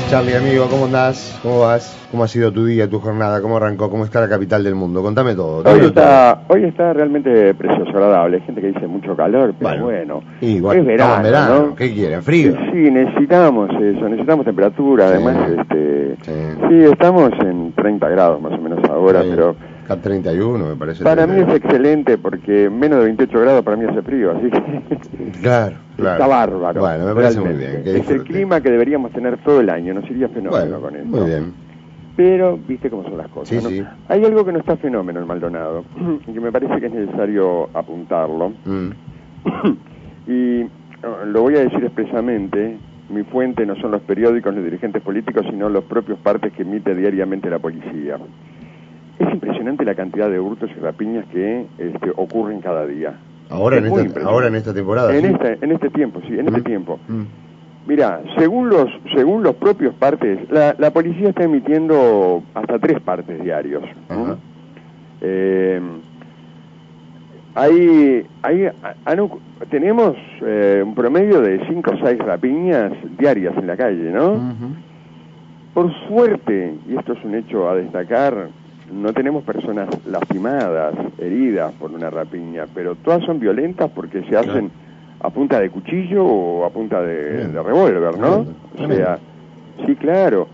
Charlie, amigo, ¿cómo andás? ¿Cómo vas? ¿Cómo ha sido tu día, tu jornada? ¿Cómo arrancó? ¿Cómo está la capital del mundo? Contame todo. Hoy está realmente precioso, agradable. Hay gente que dice mucho calor, pero bueno, es verano, estamos en verano, ¿no? ¿Qué quieren? ¿Frío? Sí, necesitamos eso, necesitamos temperatura. Además, sí, estamos en 30 grados más o menos ahora, pero a 31 me parece. Para mí es excelente porque menos de 28 grados para mí hace frío, así que claro. Está bárbaro. Bueno, me parece muy bien. Es el clima que deberíamos tener todo el año, nos iría fenómeno con eso. Muy bien. Pero, viste cómo son las cosas, ¿no? Sí. Hay algo que no está fenómeno en Maldonado, y que me parece que es necesario apuntarlo. Y lo voy a decir expresamente, mi fuente no son los periódicos, los dirigentes políticos, sino los propios partes que emite diariamente la policía. Es impresionante la cantidad de hurtos y rapiñas que ocurren cada día. Ahora en esta temporada. En este tiempo. Mira, según los propios partes, la policía está emitiendo hasta 3 partes diarios. Tenemos un promedio de 5 o 6 rapiñas diarias en la calle, ¿no? Por suerte, y esto es un hecho a destacar, no tenemos personas lastimadas, heridas por una rapiña, pero todas son violentas porque se hacen a punta de cuchillo o a punta de revólver, ¿no? O sea, sí, claro.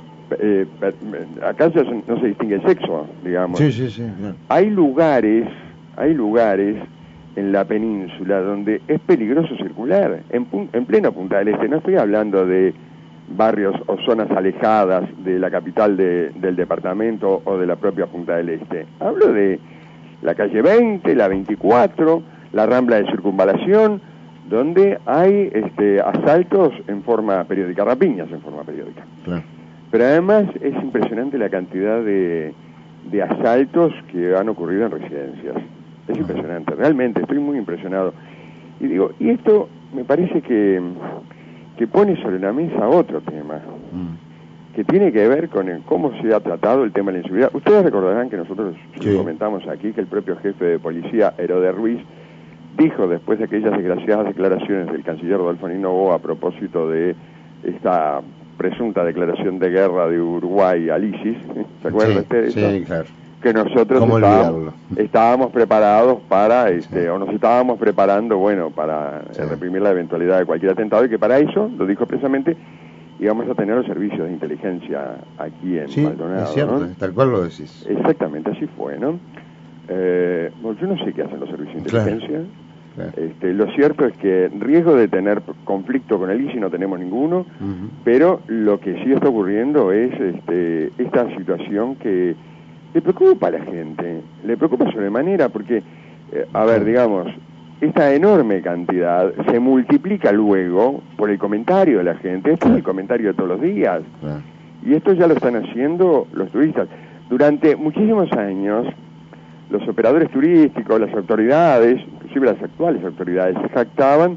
Acá no se distingue el sexo, digamos. Sí. Hay lugares en la península donde es peligroso circular, en pleno Punta del Este. No estoy hablando de barrios o zonas alejadas de la capital del departamento o de la propia Punta del Este. Hablo de la calle 20, la 24, la Rambla de Circunvalación, donde hay asaltos en forma periódica, rapiñas en forma periódica. Claro. Pero además es impresionante la cantidad de asaltos que han ocurrido en residencias. Es impresionante, realmente, estoy muy impresionado. Y esto me parece que pone sobre la mesa otro tema, que tiene que ver con cómo se ha tratado el tema de la inseguridad. Ustedes recordarán que nosotros comentamos aquí que el propio jefe de policía, Herodes Ruiz, dijo después de aquellas desgraciadas declaraciones del canciller Rodolfo Noboa a propósito de esta presunta declaración de guerra de Uruguay al ISIS, ¿se acuerdan ustedes? Sí, claro. Que nosotros estábamos preparados para, o nos estábamos preparando, para reprimir la eventualidad de cualquier atentado, y que para eso, lo dijo expresamente, íbamos a tener los servicios de inteligencia aquí en Maldonado. Es cierto, ¿no? Tal cual lo decís. Exactamente, así fue, ¿no? Yo no sé qué hacen los servicios de inteligencia. Claro. Lo cierto es que riesgo de tener conflicto con el ISIS no tenemos ninguno, pero lo que sí está ocurriendo es esta situación que le preocupa a la gente, le preocupa sobremanera porque, digamos, esta enorme cantidad se multiplica luego por el comentario de la gente. Este es el comentario de todos los días, y esto ya lo están haciendo los turistas. Durante muchísimos años, los operadores turísticos, las autoridades, inclusive las actuales autoridades, se jactaban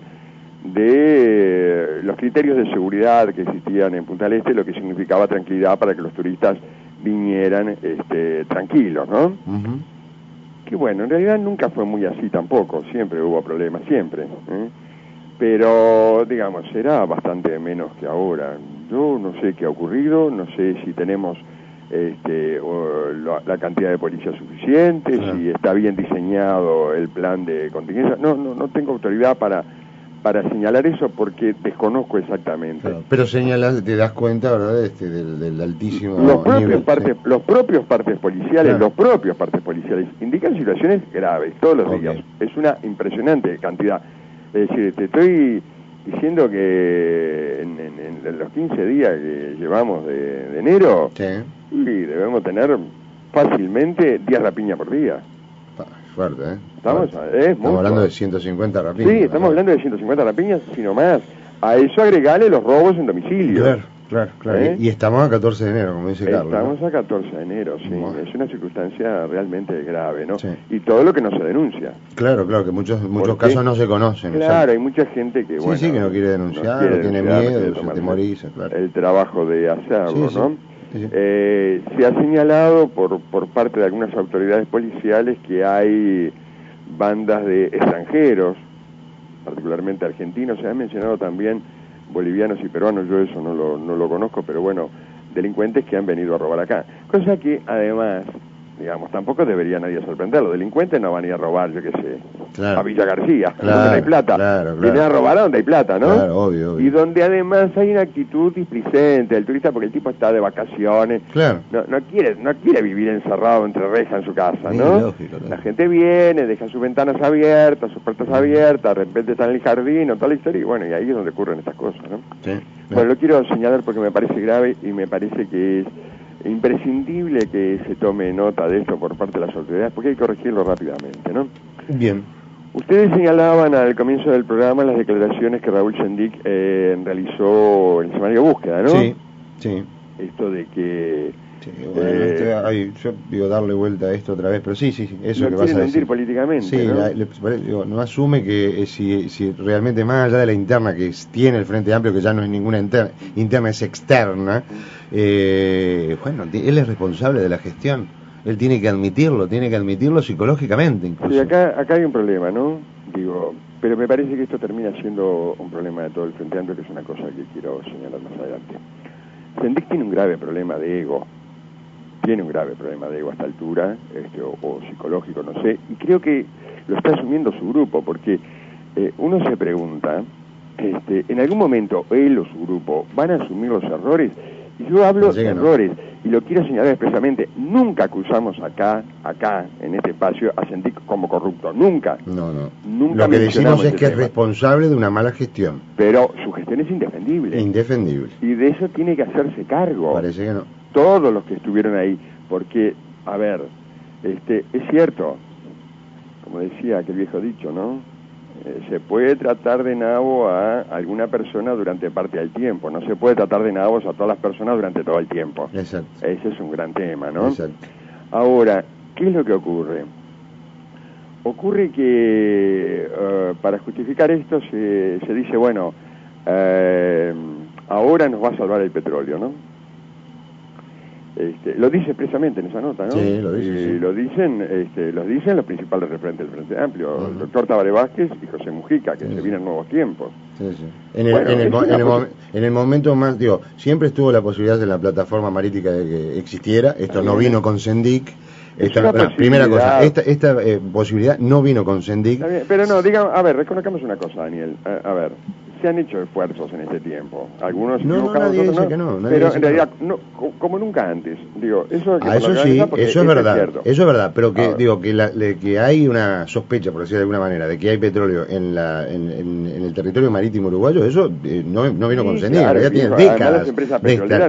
de los criterios de seguridad que existían en Punta del Este, lo que significaba tranquilidad para que los turistas vinieran tranquilos, ¿no? Que bueno, en realidad nunca fue muy así tampoco, siempre hubo problemas, siempre. Pero, digamos, era bastante menos que ahora. Yo no sé qué ha ocurrido, no sé si tenemos la cantidad de policía suficiente, si está bien diseñado el plan de contingencia. No tengo autoridad para señalar eso porque desconozco exactamente. Claro, pero señalas, te das cuenta, ¿verdad?, del altísimo nivel. Los propios partes policiales indican situaciones graves todos los días. Es una impresionante cantidad. Es decir, te estoy diciendo que en los 15 días que llevamos de enero, debemos tener fácilmente 10 rapiñas por día. Fuerte, ¿eh? Estamos hablando de 150 rapiñas. Sí, estamos hablando de 150 rapiñas, sino más. A eso agregale los robos en domicilio. Claro. Y estamos a 14 de enero, como dice Carlos. Estamos a 14 de enero, sí. Es una circunstancia realmente grave, ¿no? Y todo lo que no se denuncia. Claro, que muchos casos no se conocen. Claro, hay mucha gente que, que no quiere denunciar, tiene miedo, se temoriza, el trabajo de hacerlo, ¿no? Sí. Se ha señalado por parte de algunas autoridades policiales que hay bandas de extranjeros, particularmente argentinos. Se ha mencionado también bolivianos y peruanos, yo eso no lo conozco, pero bueno, delincuentes que han venido a robar acá. Cosa que además, digamos, tampoco debería nadie sorprenderlo. Delincuentes no van a ir a robar, yo qué sé, claro, a Villa García, claro, donde hay plata. Claro, Vienen a robar a donde hay plata, ¿no? Claro, obvio. Y donde además hay una actitud displicente del turista, porque el tipo está de vacaciones, claro, no quiere vivir encerrado entre rejas en su casa, ¿no? Lógico, La gente viene, deja sus ventanas abiertas, sus puertas abiertas, de repente está en el jardín o toda la historia, y bueno, y ahí es donde ocurren estas cosas, ¿no? Sí, claro. Bueno, lo quiero señalar porque me parece grave y me parece que es imprescindible que se tome nota de esto por parte de las autoridades, porque hay que corregirlo rápidamente, ¿no? Bien. Ustedes señalaban al comienzo del programa las declaraciones que Raúl Sendic realizó en el semanario Búsqueda, ¿no? Sí, sí. Esto de que... Sí, bueno, yo digo darle vuelta a esto otra vez, pero sí, eso que vas a decir. Políticamente, sí, ¿no? No asume que si realmente más allá de la interna que tiene el Frente Amplio, que ya no es ninguna interna, es externa, bueno, él es responsable de la gestión. Él tiene que admitirlo psicológicamente incluso. Sí, acá hay un problema, ¿no? Digo, pero me parece que esto termina siendo un problema de todo el Frente Amplio, que es una cosa que quiero señalar más adelante. Sendic tiene un grave problema de ego. Tiene un grave problema de ego a esta altura, o psicológico, no sé, y creo que lo está asumiendo su grupo, porque uno se pregunta, en algún momento él o su grupo van a asumir los errores, y yo hablo de errores, y lo quiero señalar expresamente, nunca acusamos acá, en este espacio, a Sendic como corrupto, nunca. No. Nunca lo que decimos es que tema. Es responsable de una mala gestión. Pero su gestión es indefendible. Indefendible. Y de eso tiene que hacerse cargo. Parece que no. Todos los que estuvieron ahí, porque, a ver, es cierto, como decía aquel viejo dicho, ¿no? Se puede tratar de nabo a alguna persona durante parte del tiempo, no se puede tratar de nabos a todas las personas durante todo el tiempo. Exacto. Ese es un gran tema, ¿no? Exacto. Ahora, ¿qué es lo que ocurre? Ocurre que para justificar esto se dice, bueno, ahora nos va a salvar el petróleo, ¿no? Lo dice expresamente en esa nota, ¿no? Sí, lo dice. Y lo dicen los principales referentes del Frente Amplio, el doctor Tabaré Vázquez y José Mujica, que se vienen nuevos tiempos. Sí. En el momento más, siempre estuvo la posibilidad de la plataforma marítima de que existiera, esto no vino con Sendic. Primera cosa, esta posibilidad no vino con Sendic. Pero no, a ver, reconozcamos una cosa, Daniel, a ver, se han hecho esfuerzos en este tiempo, algunos nadie dice que no, pero en realidad no, como nunca antes, eso es verdad, pero que hay una sospecha, por decirlo de alguna manera, de que hay petróleo en el territorio marítimo uruguayo, eso no vino con Sendic, claro, ya tienen décadas. Las empresas petroleras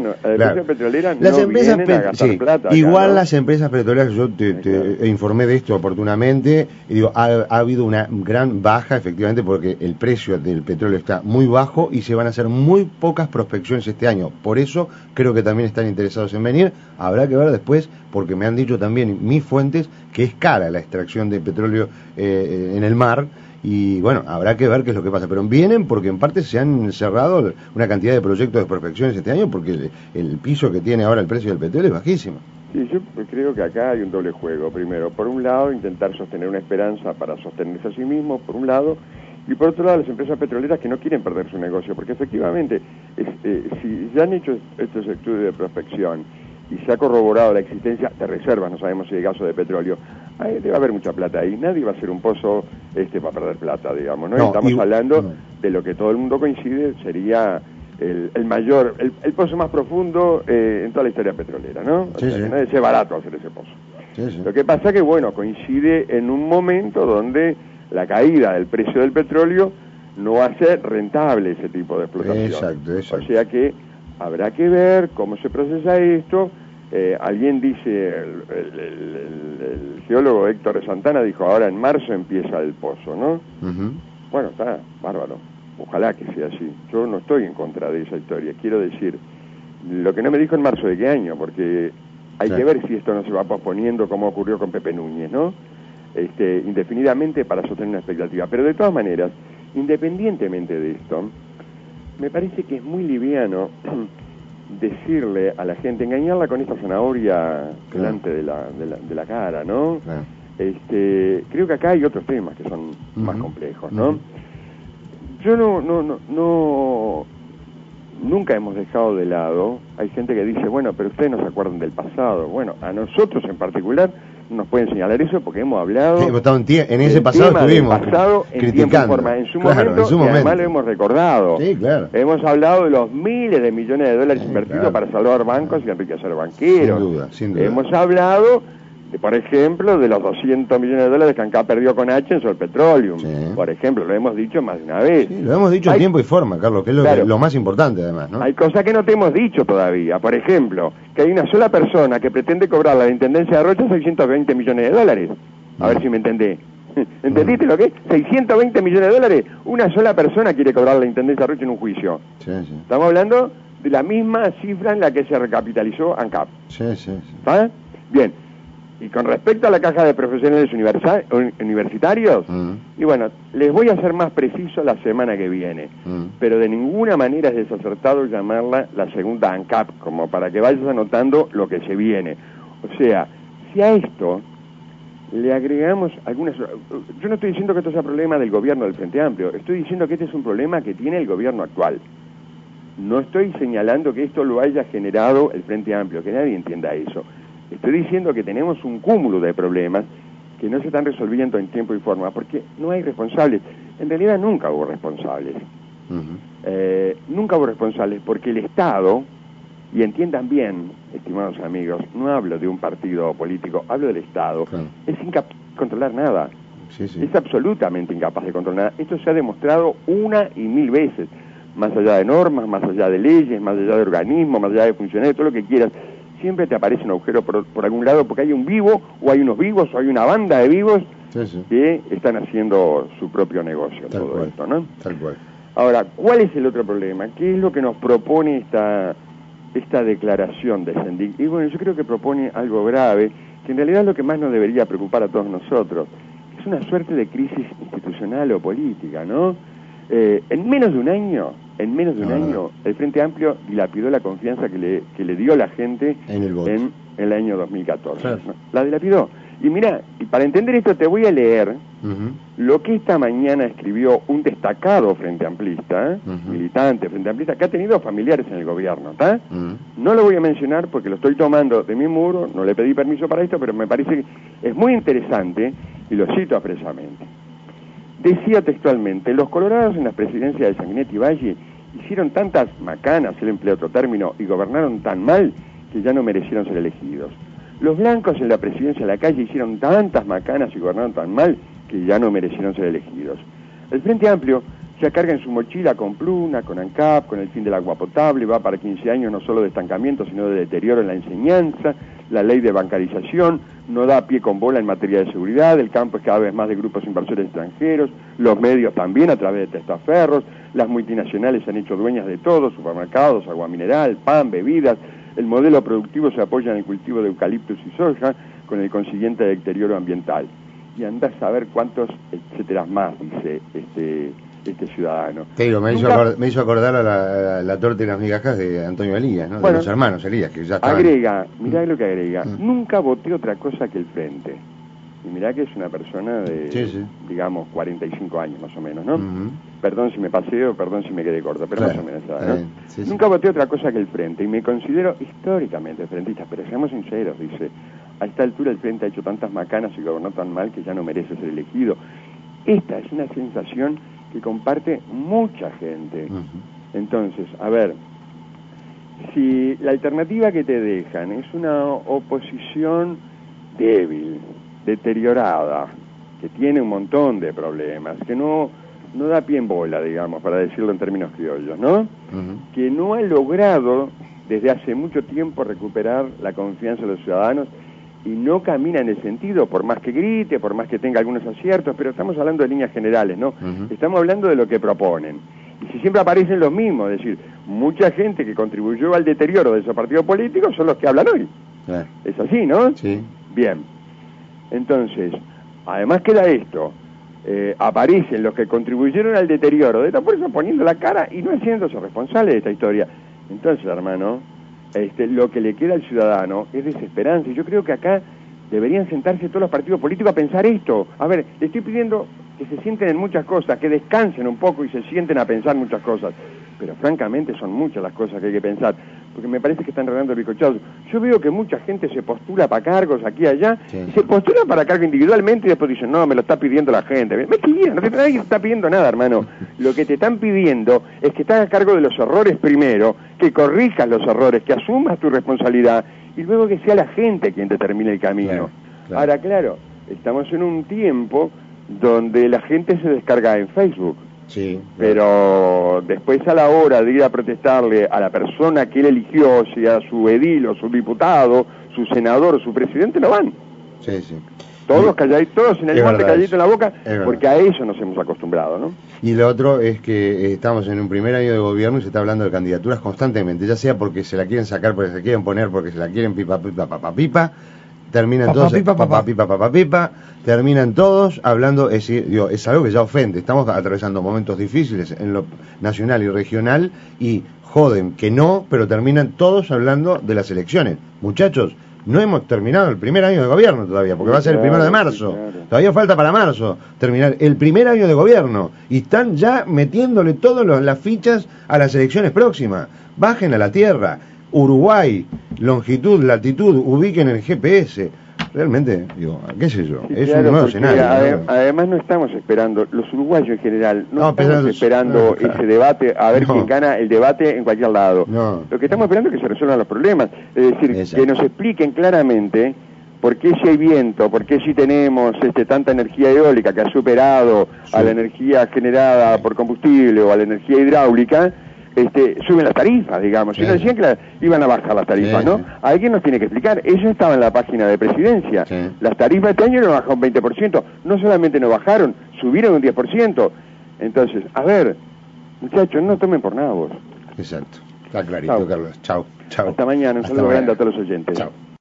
no vienen a gastar plata. Igual acá, ¿no? Las empresas petroleras, yo te informé de esto oportunamente, y ha habido una gran baja, efectivamente, porque el precio del petróleo está muy bajo y se van a hacer muy pocas prospecciones este año. Por eso creo que también están interesados en venir. Habrá que ver después, porque me han dicho también mis fuentes que es cara la extracción de petróleo en el mar. Y bueno, habrá que ver qué es lo que pasa. Pero vienen porque en parte se han cerrado una cantidad de proyectos de prospecciones este año, porque el piso que tiene ahora el precio del petróleo es bajísimo. Sí, yo creo que acá hay un doble juego. Primero, por un lado, intentar sostener una esperanza para sostenerse a sí mismo, por un lado, y por otro lado, las empresas petroleras que no quieren perder su negocio, porque efectivamente, si ya han hecho estos estudios de prospección y se ha corroborado la existencia de reservas, no sabemos si de gas o de petróleo, debe haber mucha plata ahí, nadie va a hacer un pozo para perder plata, digamos, ¿no? Estamos hablando de lo que todo el mundo coincide, sería el pozo más profundo en toda la historia petrolera, ¿no? O sea, que no debe ser barato hacer ese pozo. Sí. Lo que pasa que, coincide en un momento donde la caída del precio del petróleo no hace rentable ese tipo de explotación. Exacto. O sea que habrá que ver cómo se procesa esto. Alguien dice, el geólogo Héctor Santana dijo, ahora en marzo empieza el pozo, ¿no? Bueno, está bárbaro. Ojalá que sea así. Yo no estoy en contra de esa historia. Quiero decir, lo que no me dijo en marzo de qué año, porque hay que ver si esto no se va posponiendo como ocurrió con Pepe Núñez, ¿no? Indefinidamente para sostener una expectativa. Pero de todas maneras, independientemente de esto, me parece que es muy liviano decirle a la gente, engañarla con esta zanahoria delante de la cara, ¿no? Creo que acá hay otros temas que son más complejos, ¿no? Yo no nunca hemos dejado de lado, hay gente que dice, bueno, pero ustedes no se acuerdan del pasado. Bueno, a nosotros en particular nos pueden señalar eso porque hemos hablado... Sí, en ese pasado estuvimos criticando. En su momento, y además lo hemos recordado. Sí, claro. Hemos hablado de los miles de millones de dólares invertidos para salvar bancos y enriquecer banqueros. Sin duda, sin duda. Hemos hablado, por ejemplo, de los 200 millones de dólares que ANCAP perdió con H en Sol Petroleum. Sí. Por ejemplo, lo hemos dicho más de una vez. Sí, lo hemos dicho en tiempo y forma, Carlos, que es lo más importante además, ¿no? Hay cosas que no te hemos dicho todavía. Por ejemplo, que hay una sola persona que pretende cobrar a la Intendencia de Rocha 620 millones de dólares. A ver si me entendés. ¿Entendiste lo que es? 620 millones de dólares. Una sola persona quiere cobrar a la Intendencia de Rocha en un juicio. Sí, sí. Estamos hablando de la misma cifra en la que se recapitalizó ANCAP. Sí, sí, sí. ¿Está? Bien. Y con respecto a la caja de profesionales universitarios, y bueno, les voy a ser más preciso la semana que viene, pero de ninguna manera es desacertado llamarla la segunda ANCAP, como para que vayas anotando lo que se viene. O sea, si a esto le agregamos algunas... Yo no estoy diciendo que esto sea problema del gobierno del Frente Amplio, estoy diciendo que este es un problema que tiene el gobierno actual. No estoy señalando que esto lo haya generado el Frente Amplio, que nadie entienda eso. Estoy diciendo que tenemos un cúmulo de problemas que no se están resolviendo en tiempo y forma, porque no hay responsables. En realidad nunca hubo responsables. Nunca hubo responsables, porque el Estado, y entiendan bien, estimados amigos, no hablo de un partido político, hablo del Estado, es incapaz de controlar nada. Sí, sí. Es absolutamente incapaz de controlar nada. Esto se ha demostrado una y mil veces, más allá de normas, más allá de leyes, más allá de organismos, más allá de funcionarios, todo lo que quieras. Siempre te aparece un agujero por algún lado porque hay un vivo, o hay unos vivos, o hay una banda de vivos que están haciendo su propio negocio, tal todo cual, esto, ¿no? Tal cual. Ahora, ¿cuál es el otro problema? ¿Qué es lo que nos propone esta declaración de Sendik? Y bueno, yo creo que propone algo grave, que en realidad es lo que más nos debería preocupar a todos nosotros. Es una suerte de crisis institucional o política, ¿no? En menos de un año, el Frente Amplio dilapidó la confianza que le dio la gente en el año 2014. Claro. ¿No? La dilapidó. Y mira, y para entender esto te voy a leer lo que esta mañana escribió un destacado Frente Amplista, militante Frente Amplista, que ha tenido familiares en el gobierno, ¿está? No lo voy a mencionar porque lo estoy tomando de mi muro, no le pedí permiso para esto, pero me parece que es muy interesante y lo cito expresamente. Decía textualmente, los colorados en las presidencias de Sanguinetti y Valle hicieron tantas macanas, él emplea otro término, y gobernaron tan mal que ya no merecieron ser elegidos. Los blancos en la presidencia de la calle hicieron tantas macanas y gobernaron tan mal que ya no merecieron ser elegidos. El Frente Amplio ya carga en su mochila con Pluna, con ANCAP, con el fin del agua potable, va para 15 años no solo de estancamiento, sino de deterioro en la enseñanza, la ley de bancarización, no da pie con bola en materia de seguridad, el campo es cada vez más de grupos inversores extranjeros, los medios también a través de testaferros, las multinacionales se han hecho dueñas de todo, supermercados, agua mineral, pan, bebidas, el modelo productivo se apoya en el cultivo de eucaliptus y soja, con el consiguiente deterioro ambiental. Y andás a ver cuántos etcétera más, dice este ciudadano. Te digo, me hizo acordar a la torta y las migajas de Antonio Elías, ¿no? Bueno, de los hermanos Elías, que ya estaban... Agrega, mirá lo que agrega, nunca voté otra cosa que el Frente. Y mirá que es una persona de, digamos, 45 años más o menos, ¿no? Perdón si me paseo, perdón si me quedé corto, pero más o menos, ¿no? Nunca voté otra cosa que el Frente, y me considero históricamente frentista, pero seamos sinceros, dice, a esta altura el Frente ha hecho tantas macanas y gobernó tan mal que ya no merece ser elegido. Esta es una sensación que comparte mucha gente. Entonces, a ver, si la alternativa que te dejan es una oposición débil, deteriorada, que tiene un montón de problemas, que no da pie en bola, digamos, para decirlo en términos criollos, ¿no? Que no ha logrado desde hace mucho tiempo recuperar la confianza de los ciudadanos y no camina en el sentido, por más que grite, por más que tenga algunos aciertos, pero estamos hablando de líneas generales, ¿no? Estamos hablando de lo que proponen. Y si siempre aparecen los mismos, es decir, mucha gente que contribuyó al deterioro de esos partidos políticos son los que hablan hoy. Es así, ¿no? Sí. Bien. Entonces, además queda esto, aparecen los que contribuyeron al deterioro de esta fuerza poniendo la cara y no haciéndose responsables de esta historia. Entonces, hermano, lo que le queda al ciudadano es desesperanza. Y yo creo que acá deberían sentarse todos los partidos políticos a pensar esto. A ver, le estoy pidiendo que se sienten en muchas cosas, que descansen un poco y se sienten a pensar muchas cosas. pero francamente son muchas las cosas que hay que pensar, porque me parece que están regando bizcochados. Yo veo que mucha gente se postula para cargos aquí y allá, y se postula para cargos individualmente y después dicen, no, me lo está pidiendo la gente. Mentira, nadie te está pidiendo nada, hermano. Lo que te están pidiendo es que estás a cargo de los errores primero, que corrijas los errores, que asumas tu responsabilidad, y luego que sea la gente quien determine el camino. Claro. Ahora, claro, estamos en un tiempo donde la gente se descarga en Facebook. Sí, pero después a la hora de ir a protestarle a la persona que él eligió, sea su edil o su diputado, su senador o su presidente, no van. Sí, sí. Todos calladitos, todos en el guante calladito en la boca, porque a eso nos hemos acostumbrado, ¿no? Y lo otro es que estamos en un primer año de gobierno y se está hablando de candidaturas constantemente, ya sea porque se la quieren sacar, porque se quieren poner, porque se la quieren pipa, terminan todos terminan todos hablando, es algo que ya ofende. Estamos atravesando momentos difíciles en lo nacional y regional y joden que no, pero terminan todos hablando de las elecciones. Muchachos, no hemos terminado el primer año de gobierno todavía, porque va a ser el 1 de marzo. Todavía falta para marzo terminar el primer año de gobierno y están ya metiéndole todas las fichas a las elecciones próximas. Bajen a la tierra. Uruguay, longitud, latitud, ubiquen el GPS. Realmente, digo, qué sé yo, sí, es claro, un nuevo escenario. Además no estamos esperando, los uruguayos en general, no estamos esperando ese debate, a ver quién gana el debate en cualquier lado. Lo que estamos esperando es que se resuelvan los problemas, es decir, que nos expliquen claramente por qué si hay viento, por qué si tenemos tanta energía eólica que ha superado a la energía generada por combustible o a la energía hidráulica, suben las tarifas, digamos. Ellos decían que iban a bajar las tarifas, ¿no? Alguien nos tiene que explicar. Eso estaba en la página de Presidencia. Las tarifas este año no bajaron un 20%. No solamente no bajaron, subieron un 10%. Entonces, a ver, muchachos, no tomen por nada vos. Exacto. Está clarito, Carlos. Chau. Hasta mañana. Un saludo grande a todos los oyentes. Chau.